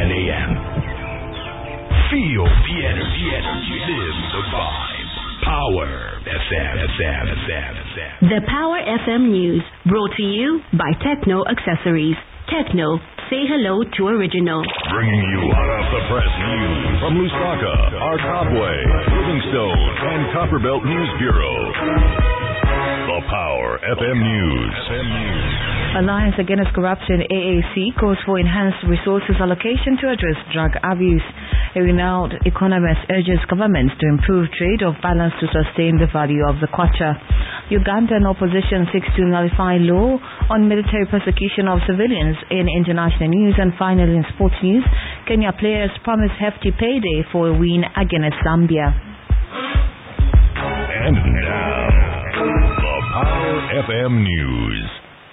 a.m. Feel the energy. Live the vibe. Power FM. The Power FM News, brought to you by Techno Accessories. Techno, say hello to original. Bringing you hot off the press news from Lusaka, Arkabwe, Livingstone, and Copperbelt News Bureau. The Power FM News. Alliance Against Corruption AAC calls for enhanced resources allocation to address drug abuse. A renowned economist urges governments to improve trade of balance to sustain the value of the kwacha. Ugandan opposition seeks to nullify law on military persecution of civilians. In international news. And finally in sports news, Kenya players promise hefty payday for a win against Zambia. And now, the Power FM News.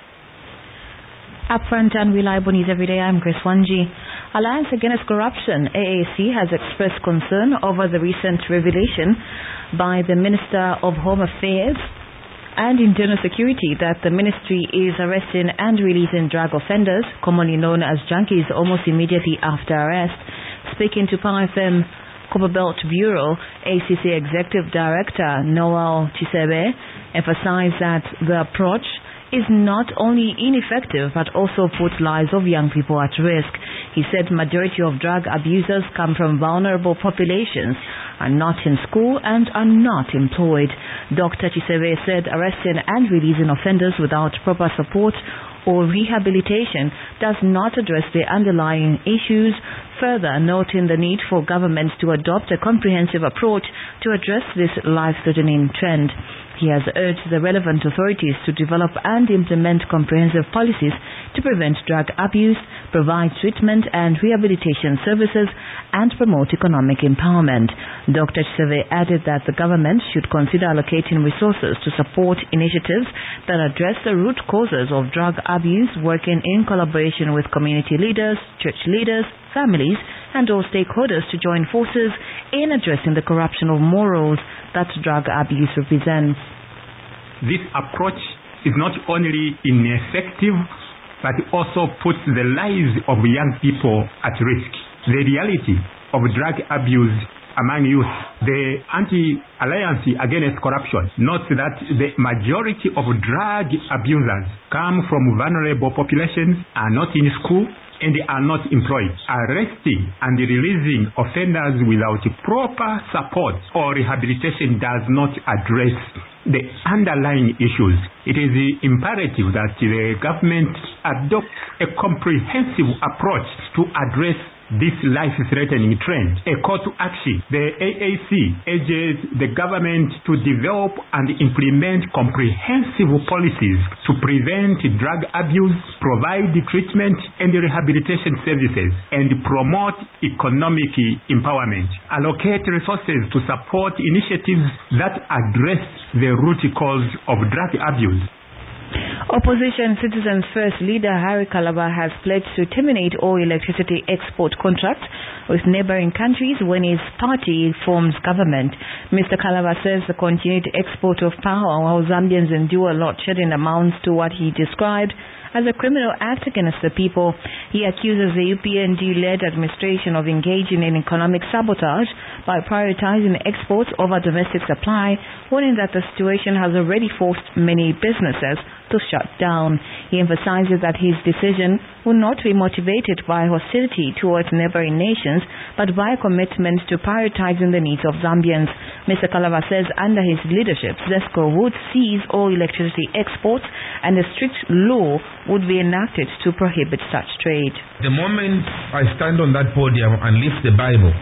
Upfront and reliable news every day. I'm Chris Wanji. Alliance Against Corruption AAC has expressed concern over the recent revelation by the Minister of Home Affairs and Internal Security that the ministry is arresting and releasing drug offenders, commonly known as junkies, almost immediately after arrest. Speaking to Power FM Copperbelt Bureau, ACC Executive Director Noel Chisebe emphasized that the approach is not only ineffective but also puts lives of young people at risk. He said majority of drug abusers come from vulnerable populations, are not in school and are not employed. Dr. Chisebe said arresting and releasing offenders without proper support or rehabilitation does not address the underlying issues, further noting the need for governments to adopt a comprehensive approach to address this life-threatening trend. He has urged the relevant authorities to develop and implement comprehensive policies to prevent drug abuse, provide treatment and rehabilitation services, and promote economic empowerment. Dr. Chisebe added that the government should consider allocating resources to support initiatives that address the root causes of drug abuse, working in collaboration with community leaders, church leaders, families, and all stakeholders to join forces in addressing the corruption of morals that drug abuse represents. This approach is not only ineffective, but also puts the lives of young people at risk. The reality of drug abuse among youth, the Anti-Alliance Against Corruption notes that the majority of drug abusers come from vulnerable populations, are not in school, and they are not employed. Arresting and releasing offenders without proper support or rehabilitation does not address the underlying issues. It is imperative that the government adopts a comprehensive approach to address this life-threatening trend. A call to action. The AAC urges the government to develop and implement comprehensive policies to prevent drug abuse, provide treatment and rehabilitation services, and promote economic empowerment. Allocate resources to support initiatives that address the root cause of drug abuse. Opposition Citizens First leader Harry Kalaba has pledged to terminate all electricity export contracts with neighboring countries when his party forms government. Mr. Kalaba says the continued export of power while Zambians endure load shedding amounts to what he described as a criminal act against the people. He accuses the UPND-led administration of engaging in economic sabotage by prioritizing exports over domestic supply, warning that the situation has already forced many businesses to shut down. He emphasizes that his decision will not be motivated by hostility towards neighboring nations, but by a commitment to prioritizing the needs of Zambians. Mr. Kalaba says under his leadership, ZESCO would cease all electricity exports and a strict law would be enacted to prohibit such trade. The moment I stand on that podium and lift the Bible,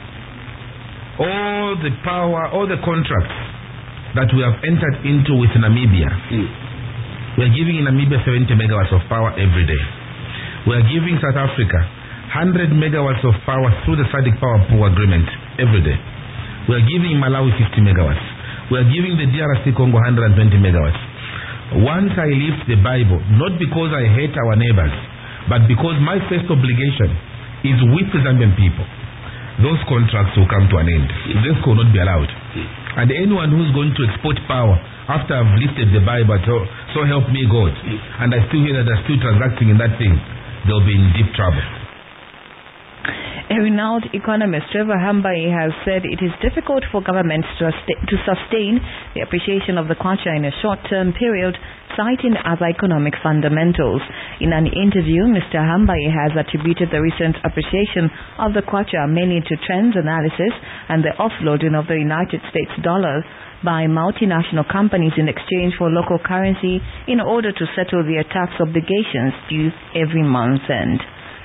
all the power, all the contracts that we have entered into with Namibia, we are giving Namibia 70 megawatts of power every day. We are giving South Africa 100 megawatts of power through the SADC Power Pool Agreement every day. We are giving Malawi 50 megawatts. We are giving the DRC Congo 120 megawatts. Once I lift the Bible, not because I hate our neighbors, but because my first obligation is with the Zambian people, those contracts will come to an end. This will not be allowed. And anyone who's going to export power after I've lifted the Bible, so help me God, and I still hear that they're still transacting in that thing, they'll be in deep trouble. A renowned economist, Trevor Hambai, has said it is difficult for governments to sustain the appreciation of the kwacha in a short-term period, citing other economic fundamentals. In an interview, Mr. Hambai has attributed the recent appreciation of the kwacha mainly to trends analysis and the offloading of the United States dollar by multinational companies in exchange for local currency in order to settle their tax obligations due every month's end.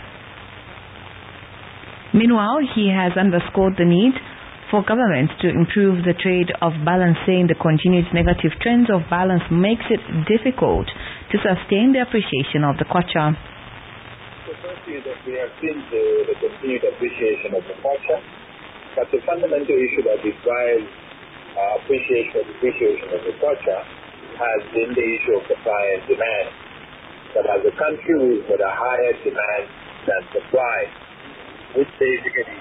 Meanwhile, he has underscored the need for governments to improve the trade of balance, saying the continued negative trends of balance makes it difficult to sustain the appreciation of the kwacha. The first is that we have seen the continued appreciation of the kwacha, but the fundamental issue that drives appreciation of the kwacha has been the issue of supply and demand. That as a country we've got a higher demand than supply, which basically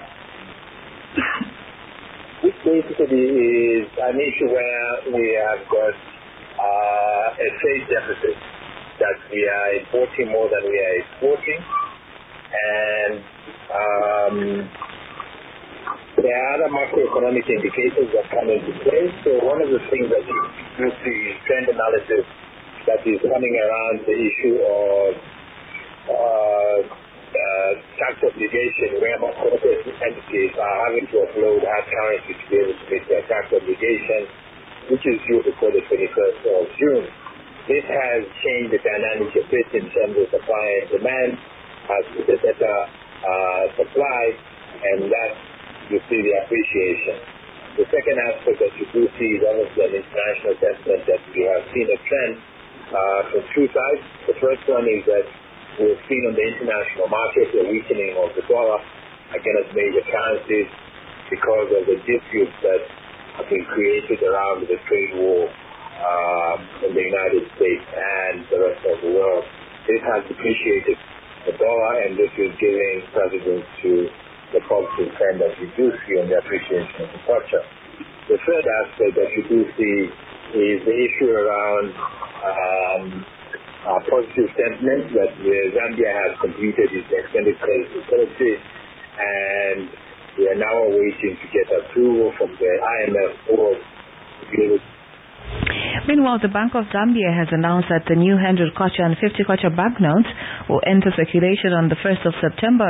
is an issue where we have got a trade deficit, that we are importing more than we are exporting, and there are other macroeconomic indicators that come into play. So one of the things that you see is trend analysis that is coming around the issue of tax obligation, where corporate entities are having to upload hard currency to be able to meet their tax obligation, which is due before the 21st of June. This has changed the dynamic a bit in terms of supply and demand, as with a better supply, and that you see the appreciation. The second aspect that you do see is obviously an international assessment that we have seen a trend from two sides. The first one is that we've seen on the international market a weakening of the dollar against major currencies because of the disputes that have been created around the trade war in the United States and the rest of the world. This has depreciated the dollar, and this is giving precedence to the positive trend that we do see on the appreciation of the kwacha. The third aspect that you do see is the issue around positive sentiment that Zambia has completed its extended credit facility, and we are now waiting to get approval from the IMF board to be able to. Meanwhile, the Bank of Zambia has announced that the new 100 kwacha and 50 kwacha banknotes will enter circulation on the 1st of September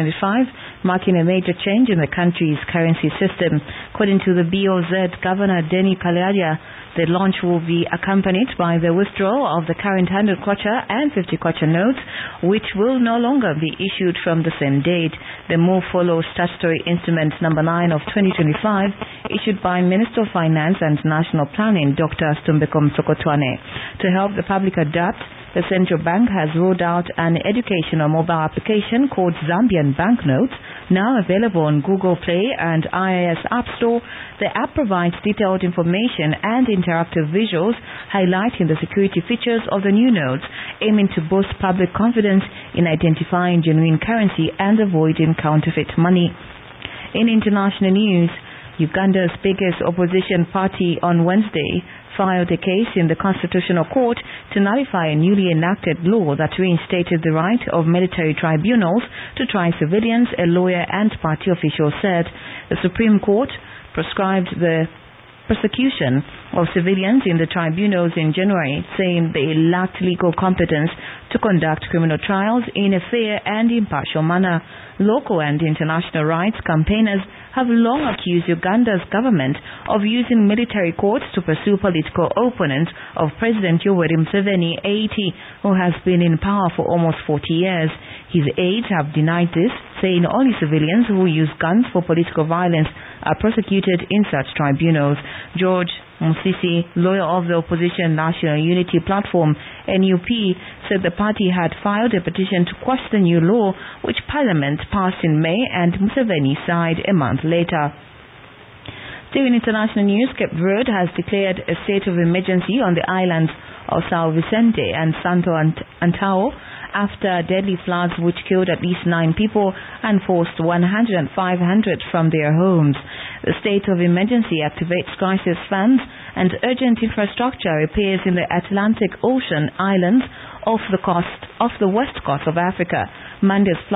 2025, marking a major change in the country's currency system. According to the BOZ Governor Denny Kalaria, the launch will be accompanied by the withdrawal of the current 100 kwacha and 50 kwacha notes, which will no longer be issued from the same date. The move follows Statutory Instrument Number 9 of 2025, issued by Minister of Finance and National Planning, Dr. Stumbeko Msokotwane. To help the public adapt, the central bank has rolled out an educational mobile application called Zambian Banknotes, now available on Google Play and iOS App Store. The app provides detailed information and interactive visuals highlighting the security features of the new notes, aiming to boost public confidence in identifying genuine currency and avoiding counterfeit money. In international news, Uganda's biggest opposition party on Wednesday filed a case in the Constitutional Court to nullify a newly enacted law that reinstated the right of military tribunals to try civilians, a lawyer and party officials said. The Supreme Court prescribed the prosecution of civilians in the tribunals in January, saying they lacked legal competence to conduct criminal trials in a fair and impartial manner. Local and international rights campaigners have long accused Uganda's government of using military courts to pursue political opponents of President Yoweri Museveni, 80, who has been in power for almost 40 years. His aides have denied this, saying only civilians who use guns for political violence are prosecuted in such tribunals. George Musisi, lawyer of the opposition National Unity Platform, NUP, said the party had filed a petition to quash the new law, which Parliament passed in May, and Museveni signed a month later. Still in international news, Cape Verde has declared a state of emergency on the islands of São Vicente and Santo Antão after deadly floods which killed at least 9 people and forced 100 and 500 from their homes. The state of emergency activates crisis funds and urgent infrastructure repairs in the Atlantic Ocean islands off the west coast of Africa. Monday's